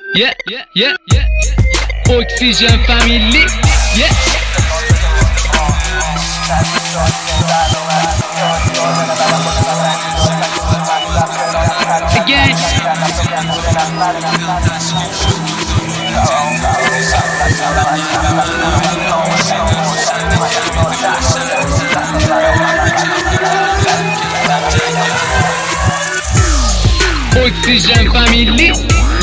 Oxygen family. Again. Oxygen family.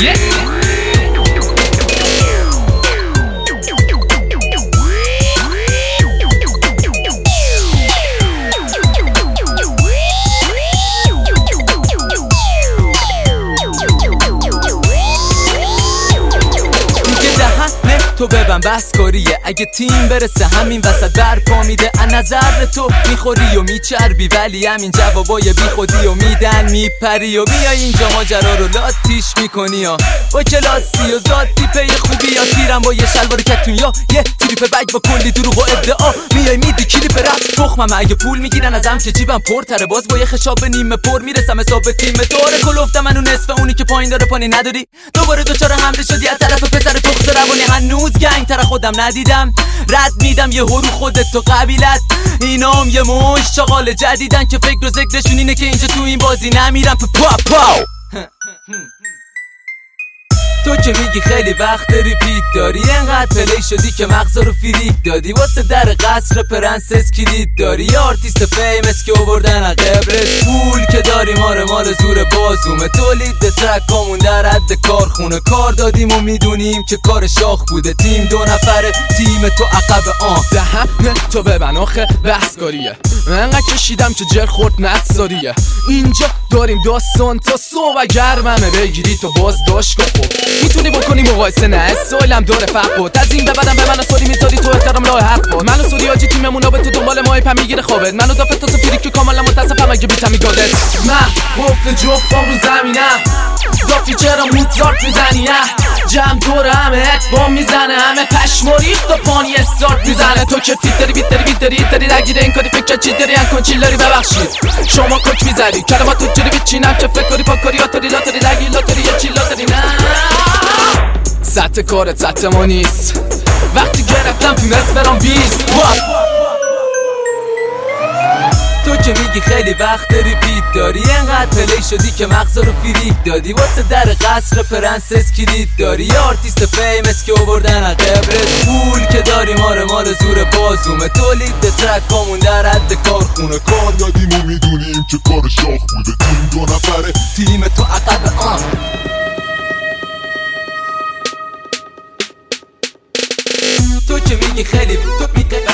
تو ببن بس کاریه اگه تیم برسه همین وسط برپا میده از نظر تو میخوری و میچربی ولی همین جوابای بی خودی و میدن میپری و میای اینجا ماجرا رو لاتیش میکنی ها با کلاسی و ذاتی پی خوبی یا تیرم با یه شلوار کتون یا یه تریپ بگ با کلی دروغ و ادعا میای میدی کلیپ رپ تخمم اگه پول میگیرن ازم که جیبم پرتره باز با یه خشاب نیمه پر میرسم حساب تیم داره کلوفتم منو نصف اونی که پایین داره پانی نداری دوباره دوچار حمله شدی از طرف پسر تخس روانی هنوز گنگ تر خودم ندیدم رد میدم یه هرو خودت تو قبیلت اینام یه مش چاقال جدیدن که فکر و ذکرشون اینه که اینجا تو این بازی نمیرم پاو تو که میگی خیلی وقت ریپیت داری انقدر پلی شدی که مغزا رو فریک دادی واسه در قصر پرنسس کلید داری یه آرتیست فیمس که آوردن از قبرس پول که داری مال زور بازومه تولید ترکامون در حد کارخونه کار دادیم و میدونیم که کار شاخ بوده تیم 2 نفره تیم تو عقب دهن تو ببن آخه بحثکاریه انقدر کشیدم که جر خورد نقصاریه اینجا داریم داستان تا صبح گرممه بگیری تو باز داشت خوب میتونی بکنی مقایسه نه سوالم داره فقط از این به بعدم به من سوری میذاری تو احترام راه حق بود منو سوری آجی تیممون به تو دنبال ماه پا میگیره خوابت منو دافت تا سفیری که کاملا متاسفم اگه بیتم میگادت من گفت جفتم رو زمینم دافی چرا موزارت میزنی جمع دور همه اتبام میزنه همه پشماریخت و پانی استارت میزنه تو که فیت داری بیت داری نگیره این کاری فکر چی داری انکن چیل داری ببخشید شما کک میزدی کلمات تو جوری بیچینم که فکر کاری پاکاری لاتاری لگی یه چیل لاتاری نه سطح کارت سطح ما نیست وقتی گرفتم تونست برام 20 تو که میگی خیلی وقت ریپیت داری انقدر پلی شدی که مغزا رو فریک دادی واسه در قصر پرنسس کلید داری یه آرتیست فیمس که آوردن از قبرس پول که داری مال زور بازومه تولید ترکامون در حد کارخونه کار دادیم و میدونیم که کار شاخ بوده تیم 2 نفره تیم تو عقب تو که میگی خیلی